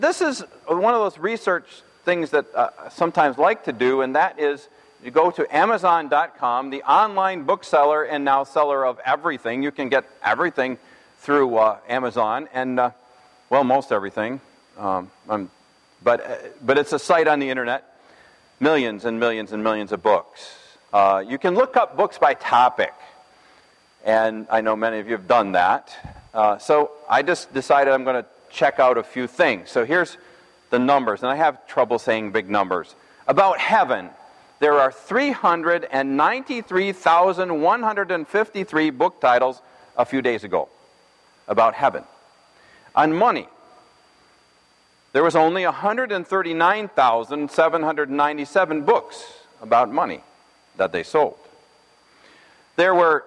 This is one of those research things that I sometimes like to do, and that is you go to Amazon.com, the online bookseller and now seller of everything. You can get everything through Amazon, and, most everything. But it's a site on the internet. Millions and millions and millions of books. You can look up books by topic, and I know many of you have done that. So I just decided I'm going to check out a few things. So here's the numbers, and I have trouble saying big numbers. About heaven, there are 393,153 book titles a few days ago about heaven. On money, there was only 139,797 books about money that they sold. There were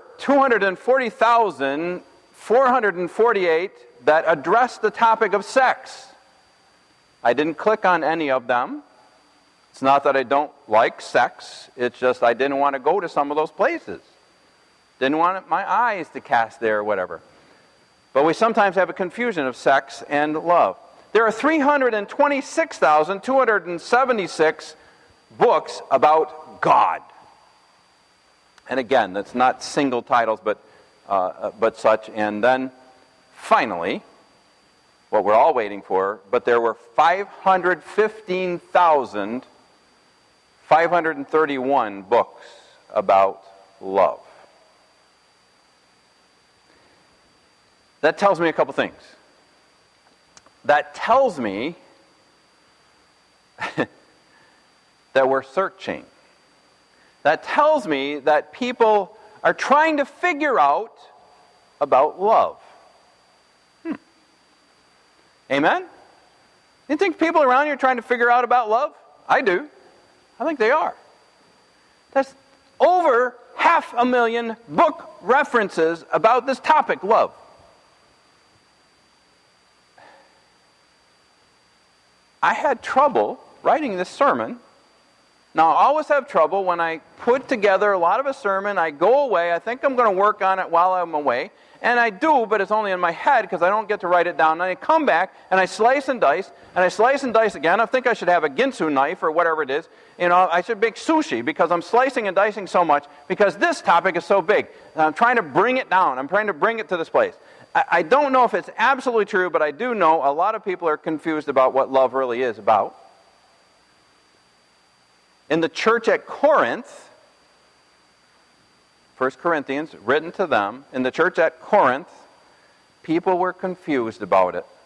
240,448 that addressed the topic of sex. I didn't click on any of them. It's not that I don't like sex. It's just I didn't want to go to some of those places. Didn't want my eyes to cast there or whatever. But we sometimes have a confusion of sex and love. There are 326,276 books about God. And again, that's not single titles, but such. And then, finally, what we're all waiting for, but there were 515,531 books about love. That tells me a couple things. That tells me that we're searching. That tells me that people are trying to figure out about love. Amen? You think people around you are trying to figure out about love? I do. I think they are. There's over 500,000 book references about this topic, love. I had trouble writing this sermon. Now, I always have trouble when I put together a lot of a sermon, I go away, I think I'm going to work on it while I'm away, and I do, but it's only in my head because I don't get to write it down. And I come back, and I slice and dice, and I slice and dice again. I think I should have a Ginsu knife or whatever it is. I should make sushi because I'm slicing and dicing so much because this topic is so big. And I'm trying to bring it down. I'm trying to bring it to this place. I don't know if it's absolutely true, but I do know a lot of people are confused about what love really is about. In the church at Corinth, 1 Corinthians, written to them, in the church at Corinth, people were confused about it.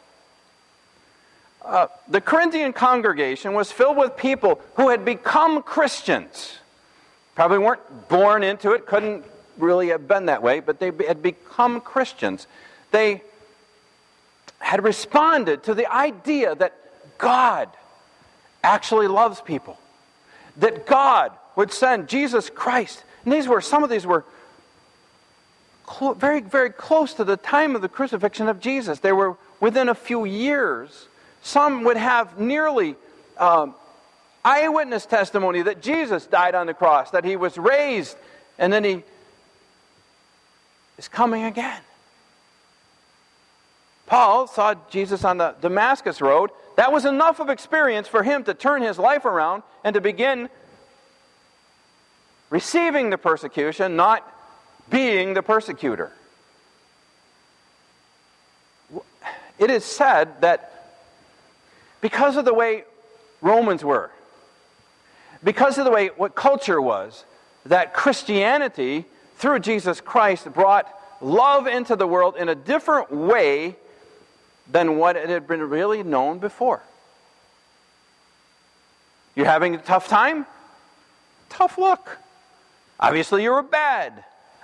The Corinthian congregation was filled with people who had become Christians. Probably weren't born into it, couldn't really have been that way, but they had become Christians. They had responded to the idea that God actually loves people. That God would send Jesus Christ. And some of these were very, very close to the time of the crucifixion of Jesus. They were within a few years. Some would have nearly eyewitness testimony that Jesus died on the cross, that he was raised, and then he is coming again. Paul saw Jesus on the Damascus road. That was enough of experience for him to turn his life around and to begin receiving the persecution, not being the persecutor. It is said that because of the way Romans were, because of the way what culture was, that Christianity, through Jesus Christ, brought love into the world in a different way than what it had been really known before. You're having a tough time? Tough luck. Obviously, you were bad.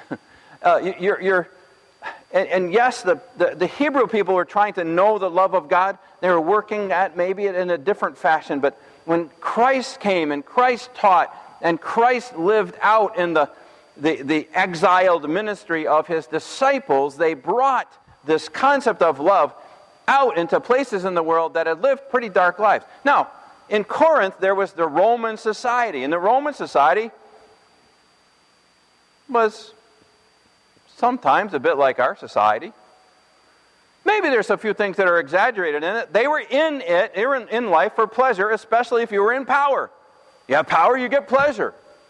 And yes, the Hebrew people were trying to know the love of God. They were working at maybe in a different fashion. But when Christ came and Christ taught and Christ lived out in the exiled ministry of his disciples, they brought this concept of love out into places in the world that had lived pretty dark lives. Now, in Corinth, there was the Roman society. And the Roman society was sometimes a bit like our society. Maybe there's a few things that are exaggerated in it. They were in it, they were in life for pleasure, especially if you were in power. You have power, you get pleasure.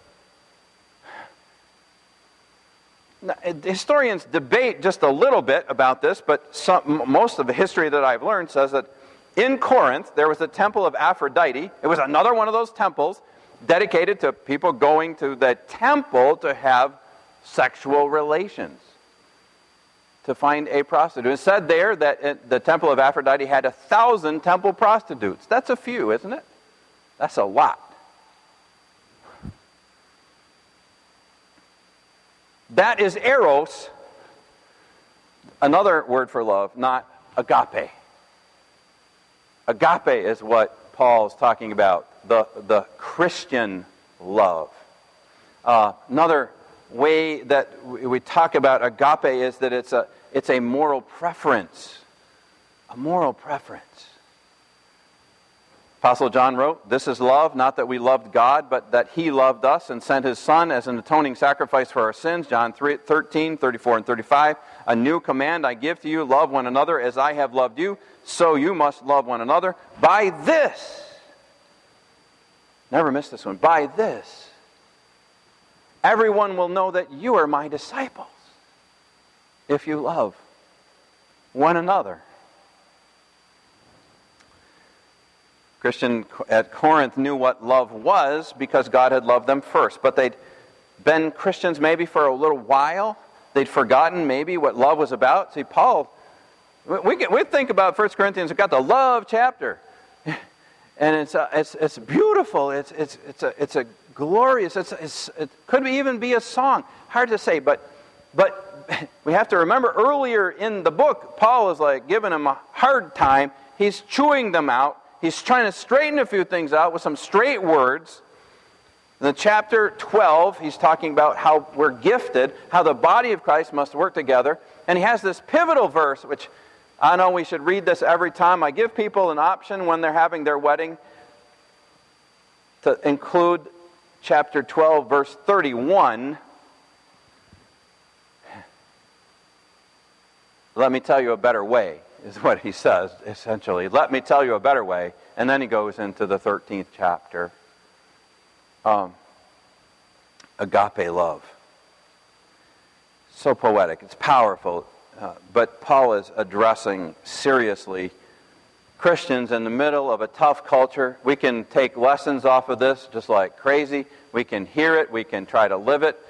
Now, historians debate just a little bit about this, but most of the history that I've learned says that in Corinth, there was a temple of Aphrodite. It was another one of those temples dedicated to people going to the temple to have sexual relations, to find a prostitute. It said there that the temple of Aphrodite had 1,000 temple prostitutes. That's a few, isn't it? That's a lot. That is eros, another word for love, not agape. Agape is what Paul's talking about, the Christian love. Another way that we talk about agape is that it's a moral preference. A moral preference. Apostle John wrote, "This is love, not that we loved God, but that He loved us and sent His Son as an atoning sacrifice for our sins." John 13, 34 and 35. "A new command I give to you, love one another as I have loved you, so you must love one another. By this," never miss this one, "by this, everyone will know that you are my disciples, if you love one another." Christians at Corinth knew what love was because God had loved them first. But they'd been Christians maybe for a little while. They'd forgotten maybe what love was about. See, Paul, we think about 1 Corinthians, we've got the love chapter. And it's beautiful. It's a glorious, it could even be a song. Hard to say, but we have to remember earlier in the book, Paul is like giving them a hard time. He's chewing them out. He's trying to straighten a few things out with some straight words. In the chapter 12, he's talking about how we're gifted, how the body of Christ must work together. And he has this pivotal verse, which I know we should read this every time. I give people an option when they're having their wedding to include chapter 12, verse 31. Let me tell you a better way, is what he says, essentially. Let me tell you a better way. And then he goes into the 13th chapter. Agape love. So poetic. It's powerful. But Paul is addressing seriously Christians in the middle of a tough culture. We can take lessons off of this just like crazy. We can hear it. We can try to live it.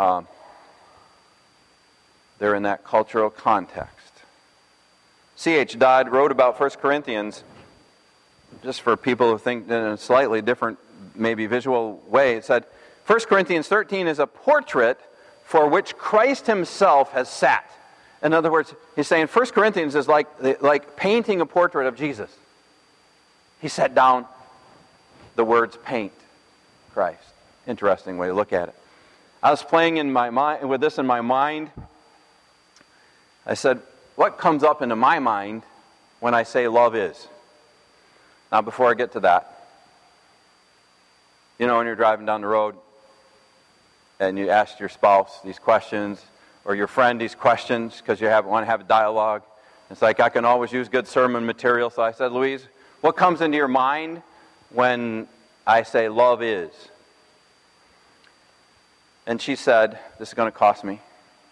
They're in that cultural context. C.H. Dodd wrote about 1 Corinthians, just for people who think in a slightly different, maybe visual way. It said, 1 Corinthians 13 is a portrait for which Christ Himself has sat. In other words, he's saying 1 Corinthians is like painting a portrait of Jesus. He set down the words paint Christ. Interesting way to look at it. I was playing in my mind with this in my mind. I said, what comes up into my mind when I say love is? Now, before I get to that, you know, when you're driving down the road and you ask your spouse these questions or your friend these questions because you want to have a dialogue. It's like I can always use good sermon material. So I said, Louise, what comes into your mind when I say love is? And she said, this is going to cost me.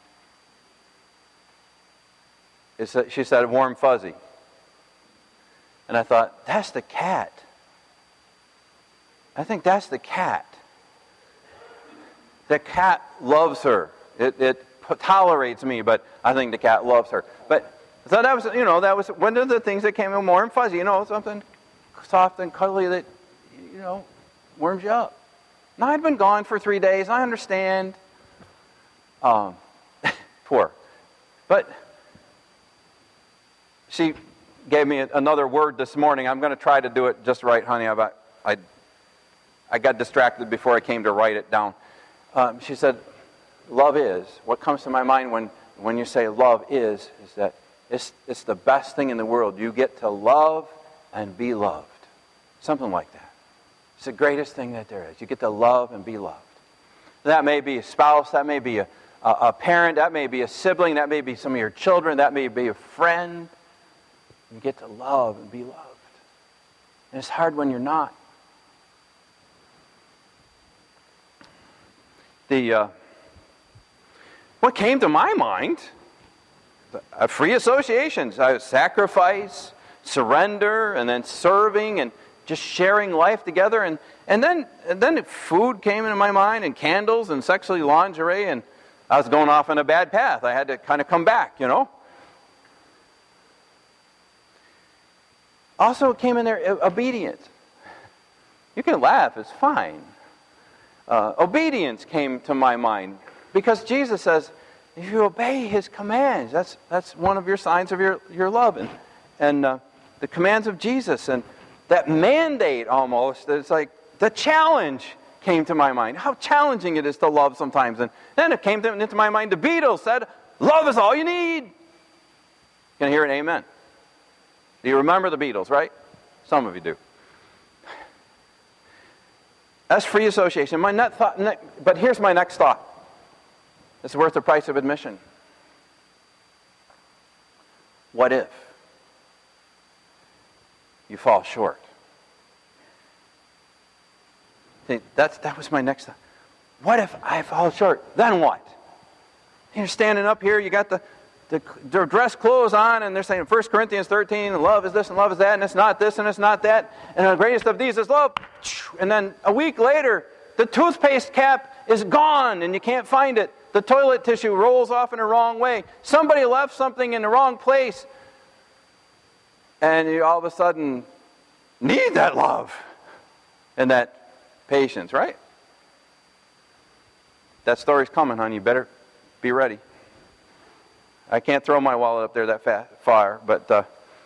She said, warm fuzzy. And I thought, that's the cat. I think that's the cat. The cat loves her. It tolerates me, but I think the cat loves her. But so that was one of the things that came in warm fuzzy. Something soft and cuddly that warms you up. Now I'd been gone for 3 days. I understand. Poor, but she gave me another word this morning. I'm going to try to do it just right, honey. I got distracted before I came to write it down. She said, love is. What comes to my mind when you say love is that it's the best thing in the world. You get to love and be loved. Something like that. It's the greatest thing that there is. You get to love and be loved. That may be a spouse. That may be a parent. That may be a sibling. That may be some of your children. That may be a friend. You get to love and be loved. And it's hard when you're not. What came to my mind, free associations, sacrifice, surrender, and then serving, and just sharing life together. And then food came into my mind, and candles, and sexually lingerie, and I was going off on a bad path. I had to kind of come back, Also, it came in there, obedience. You can laugh, it's fine. Obedience came to my mind because Jesus says, if you obey His commands, that's one of your signs of your love. And the commands of Jesus and that mandate almost, it's like the challenge came to my mind. How challenging it is to love sometimes. And then it came into my mind, the Beatles said, love is all you need. Can I hear an amen? Do you remember the Beatles, right? Some of you do. That's free association. But here's my next thought. It's worth the price of admission. What if you fall short? See, that was my next thought. What if I fall short? Then what? You're standing up here, you got the dress clothes on, and they're saying 1 Corinthians 13, love is this and love is that, and it's not this and it's not that, and the greatest of these is love. And then a week later, the toothpaste cap is gone, and you can't find it. The toilet tissue rolls off in the wrong way. Somebody left something in the wrong place, and you all of a sudden need that love and that patience, right? That story's coming, honey. You better be ready. I can't throw my wallet up there that far, but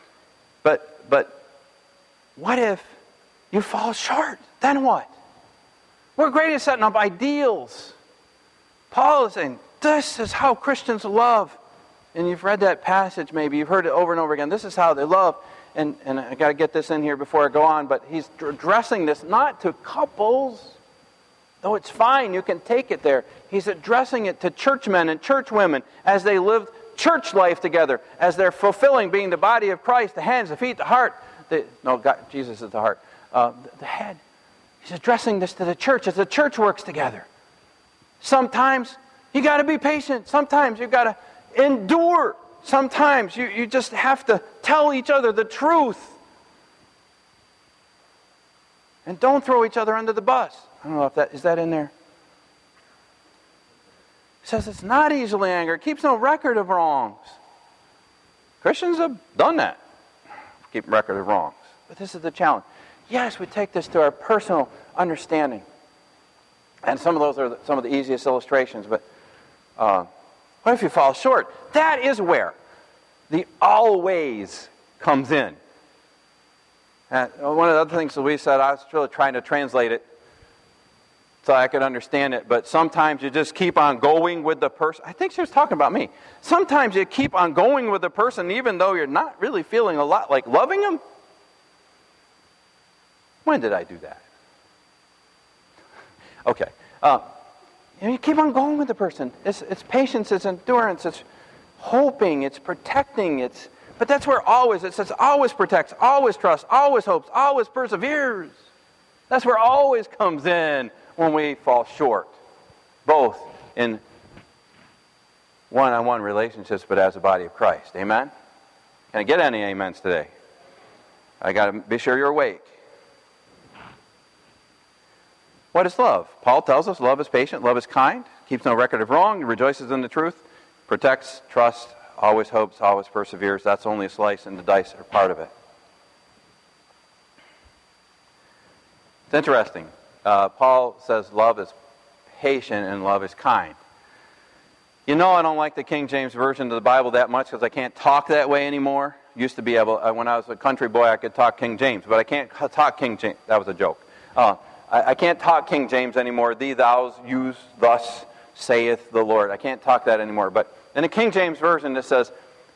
what if you fall short? Then what? We're great at setting up ideals. Paul is saying, this is how Christians love. And you've read that passage maybe. You've heard it over and over again. This is how they love. And I got to get this in here before I go on, but he's addressing this not to couples, though it's fine. You can take it there. He's addressing it to churchmen and churchwomen as they live church life together, as they're fulfilling being the body of Christ, the hands, the feet, the heart. Jesus is the heart. The head. He's addressing this to the church as the church works together. Sometimes you got to be patient. Sometimes you've got to endure. Sometimes you just have to tell each other the truth. And don't throw each other under the bus. I don't know if is that in there. It says it's not easily angered. It keeps no record of wrongs. Christians have done that. Keep record of wrongs. But this is the challenge. Yes, we take this to our personal understanding. And some of those are some of the easiest illustrations. But what if you fall short? That is where the always comes in. And one of the other things Louise said, I was really trying to translate it so I could understand it, but sometimes you just keep on going with the person. I think she was talking about me. Sometimes you keep on going with the person even though you're not really feeling a lot like loving them. When did I do that? Okay. You keep on going with the person. It's patience, it's endurance, it's hoping, it's protecting, but that's where always, it says always protects, always trusts, always hopes, always perseveres. That's where always comes in when we fall short, both in one-on-one relationships, but as a body of Christ. Amen? Can I get any amens today? I got to be sure you're awake. What is love? Paul tells us love is patient, love is kind, keeps no record of wrong, rejoices in the truth, protects, trusts, always hopes, always perseveres. That's only a slice, and the dice are part of it. It's interesting. Paul says love is patient and love is kind. You know I don't like the King James Version of the Bible that much because I can't talk that way anymore. Used to be able, when I was a country boy, I could talk King James, but I can't talk King James. That was a joke. I can't talk King James anymore. Thee, thous, yous, thus saith the Lord. I can't talk that anymore. But in the King James Version, it says,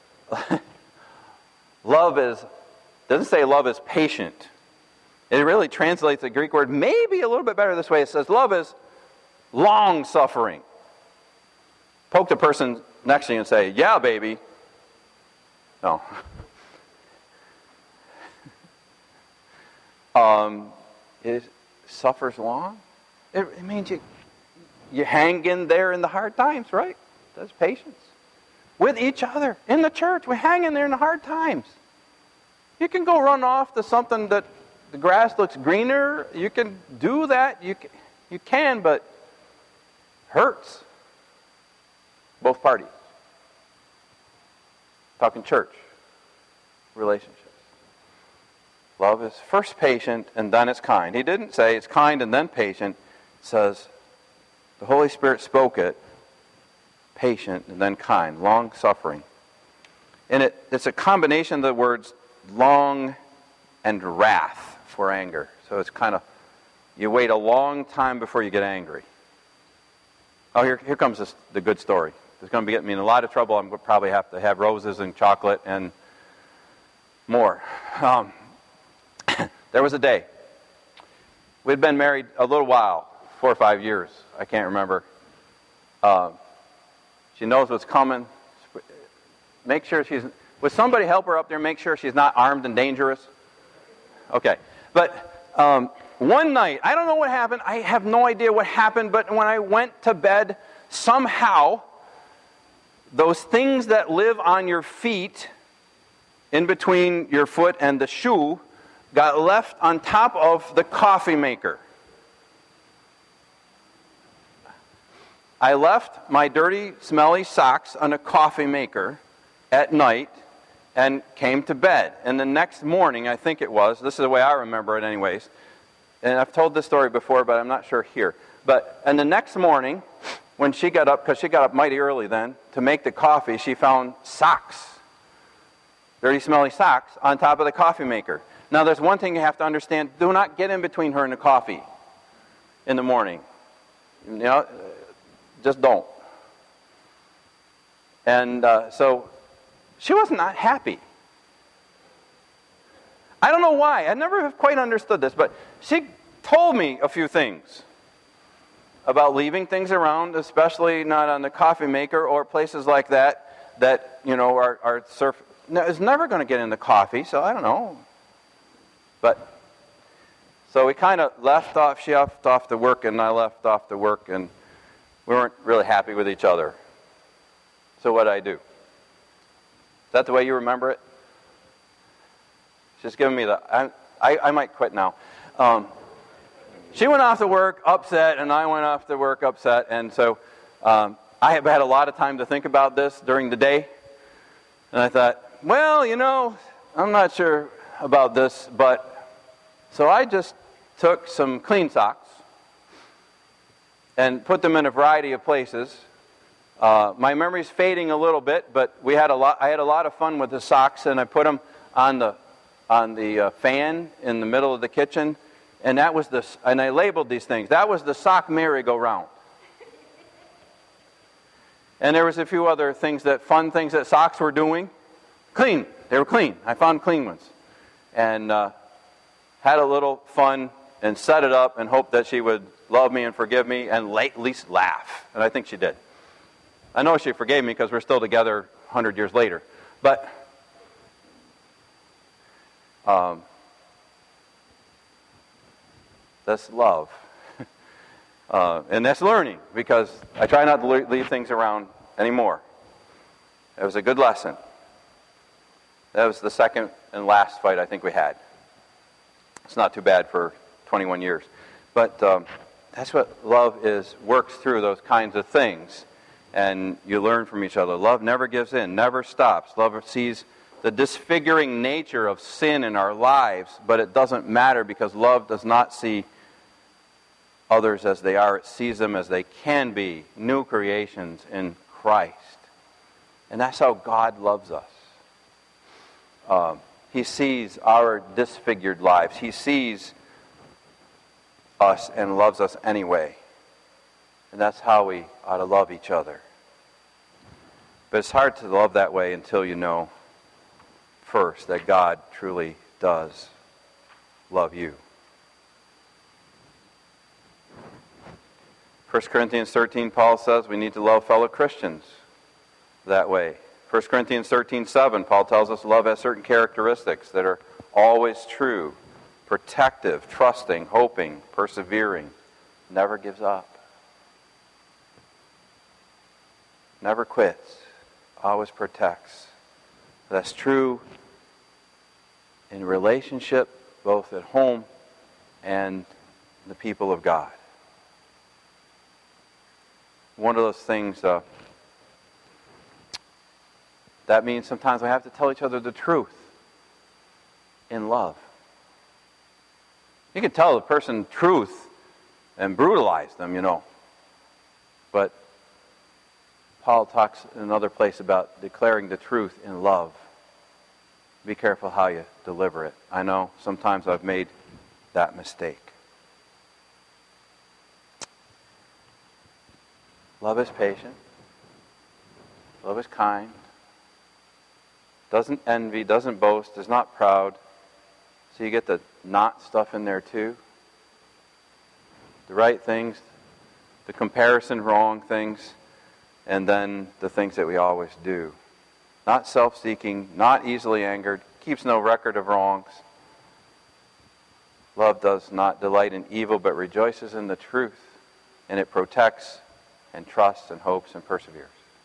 doesn't say love is patient. It really translates the Greek word maybe a little bit better this way. It says love is long-suffering. Poke the person next to you and say, yeah, baby. No. It suffers long. It means you hang in there in the hard times, right? That's patience. With each other. In the church, we hang in there in the hard times. You can go run off to something that the grass looks greener. You can do that. You can, but it hurts. Both parties. Talking church. Relationships. Love is first patient and then it's kind. He didn't say it's kind and then patient. It says the Holy Spirit spoke it. Patient and then kind. Long suffering. And it's a combination of the words long and wrath for anger. So it's kind of, you wait a long time before you get angry. Oh, here comes the good story. It's going to get me in a lot of trouble. I'm going to probably have to have roses and chocolate and more. There was a day. We'd been married a little while, 4 or 5 years. I can't remember. She knows what's coming. Make sure would somebody help her up there, make sure she's not armed and dangerous? Okay. But one night, I don't know what happened. I have no idea what happened, but when I went to bed, somehow, those things that live on your feet, in between your foot and the shoe, got left on top of the coffee maker. I left my dirty, smelly socks on a coffee maker at night and came to bed. And the next morning, I think it was, this is the way I remember it anyways, and I've told this story before, but I'm not sure here. And the next morning, when she got up, because she got up mighty early then, to make the coffee, she found socks, dirty, smelly socks, on top of the coffee maker. Now, there's one thing you have to understand. Do not get in between her and the coffee in the morning. You know, just don't. And so she was not happy. I don't know why. I never have quite understood this, but she told me a few things about leaving things around, especially not on the coffee maker or places like that you know, are surf. No, it's never going to get in the coffee, so I don't know. But, so we kind of left off, she left off to work and I left off to work, and we weren't really happy with each other. So what did I do? Is that the way you remember it? Just giving me I might quit now. She went off to work upset, and I went off to work upset, and so I have had a lot of time to think about this during the day, and I thought, well, you know, I'm not sure about this, but so I just took some clean socks and put them in a variety of places. My memory's fading a little bit, but I had a lot of fun with the socks, and I put them on the fan in the middle of the kitchen, and and I labeled these things. That was the sock merry-go-round. And there was a few other fun things that socks were doing. Clean. They were clean. I found clean ones. And had a little fun and set it up and hoped that she would love me and forgive me and at least laugh. And I think she did. I know she forgave me because we're still together 100 years later. But that's love. And that's learning, because I try not to leave things around anymore. It was a good lesson. That was the second and last fight I think we had. It's not too bad for 21 years. But that's what love is, works through those kinds of things. And you learn from each other. Love never gives in, never stops. Love sees the disfiguring nature of sin in our lives, but it doesn't matter, because love does not see others as they are. It sees them as they can be, new creations in Christ. And that's how God loves us. He sees our disfigured lives. He sees us and loves us anyway. And that's how we ought to love each other. But it's hard to love that way until you know first that God truly does love you. 1 Corinthians 13, Paul says we need to love fellow Christians that way. 1 Corinthians 13:7, Paul tells us love has certain characteristics that are always true. protective, trusting, hoping, persevering, never gives up, never quits, always protects. That's true in relationship, both at home and the people of God. One of those things, that means sometimes we have to tell each other the truth in love. You can tell the person truth and brutalize them, But Paul talks in another place about declaring the truth in love. Be careful how you deliver it. I know sometimes I've made that mistake. Love is patient. Love is kind. Doesn't envy, doesn't boast, is not proud. So you get the not stuff in there too. The right things, the comparison wrong things, and then the things that we always do. Not self-seeking, not easily angered, keeps no record of wrongs. Love does not delight in evil, but rejoices in the truth, and it protects and trusts and hopes and perseveres.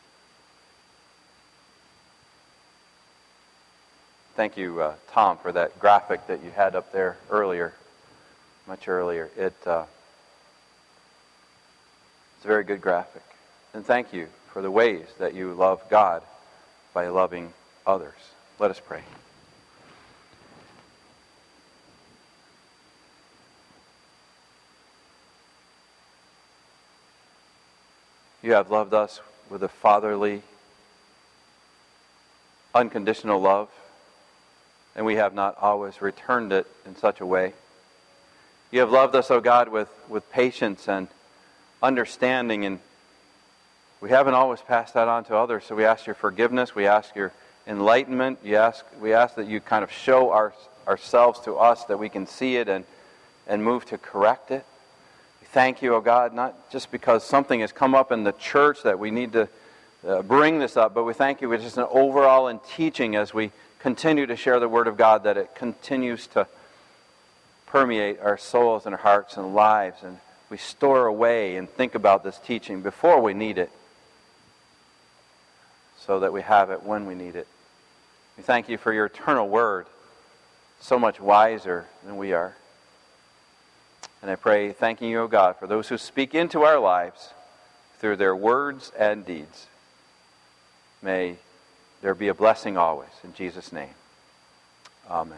Thank you, Tom, for that graphic that you had up there earlier, much earlier. It's a very good graphic. And thank you for the ways that you love God by loving others. Let us pray. You have loved us with a fatherly, unconditional love, and we have not always returned it in such a way. You have loved us, O God, with patience and understanding, and we haven't always passed that on to others, so we ask your forgiveness, we ask your enlightenment, we ask that you kind of show ourselves to us, that we can see it and move to correct it. We thank you, O God, not just because something has come up in the church that we need to bring this up, but we thank you for just an overall in teaching as we continue to share the Word of God, that it continues to permeate our souls and our hearts and lives, and we store away and think about this teaching before we need it, so that we have it when we need it. We thank you for your eternal Word, so much wiser than we are. And I pray, thanking you, O God, for those who speak into our lives through their words and deeds. May there be a blessing always. In Jesus' name. Amen.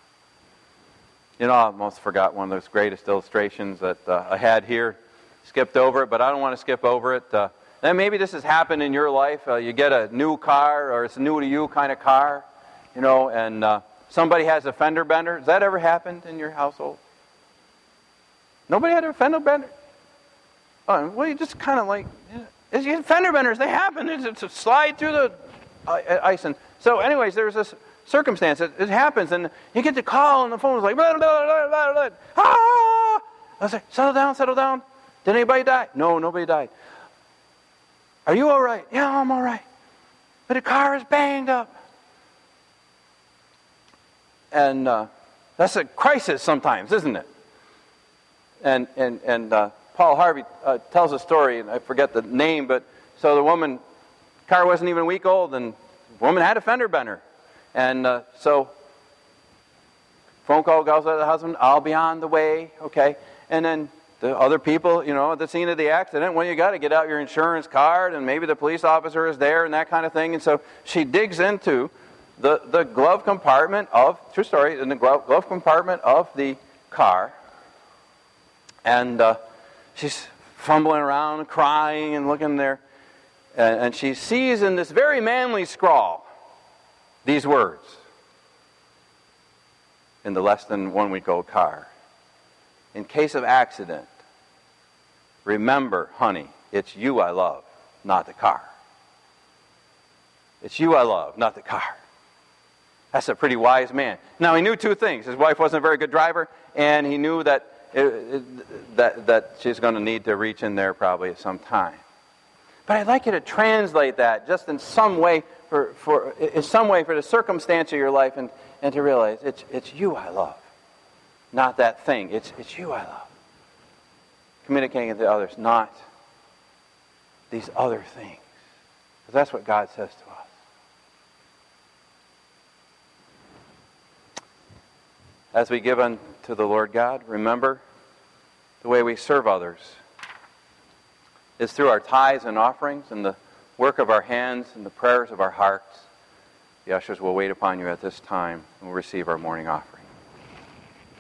I almost forgot one of those greatest illustrations that I had here. Skipped over it, but I don't want to skip over it. And maybe this has happened in your life. You get a new car, or it's a new to you kind of car, and somebody has a fender bender. Has that ever happened in your household? Nobody had a fender bender? Oh, well, you just kind of like, fender benders, they happen. It's a slide through the ice. And so anyways, there's this circumstance. It happens, and you get the call, and the phone is like, blah, blah, blah, blah, blah. Ah! I was like, settle down. Did anybody die? No, nobody died. Are you all right? Yeah, I'm all right. But the car is banged up. And that's a crisis sometimes, isn't it? And Paul Harvey tells a story, and I forget the name, but so the car wasn't even a week old, and the woman had a fender bender. And so phone call goes to the husband, I'll be on the way, okay? And then the other people, at the scene of the accident, well, you got to get out your insurance card, and maybe the police officer is there and that kind of thing. And so she digs into the glove compartment true story, in the glove compartment of the car. And she's fumbling around and crying and looking there. And she sees in this very manly scrawl these words in the less than 1 week old car. In case of accident, remember, honey, it's you I love, not the car. It's you I love, not the car. That's a pretty wise man. Now, he knew two things. His wife wasn't a very good driver, and he knew that that she's going to need to reach in there probably at some time. But I'd like you to translate that just in some way for the circumstance of your life, and to realize it's you I love. Not that thing. It's you I love. Communicating it to others, not these other things. Because that's what God says to us. As we give unto the Lord God, remember the way we serve others is through our tithes and offerings and the work of our hands and the prayers of our hearts. The ushers will wait upon you at this time and we'll receive our morning offering.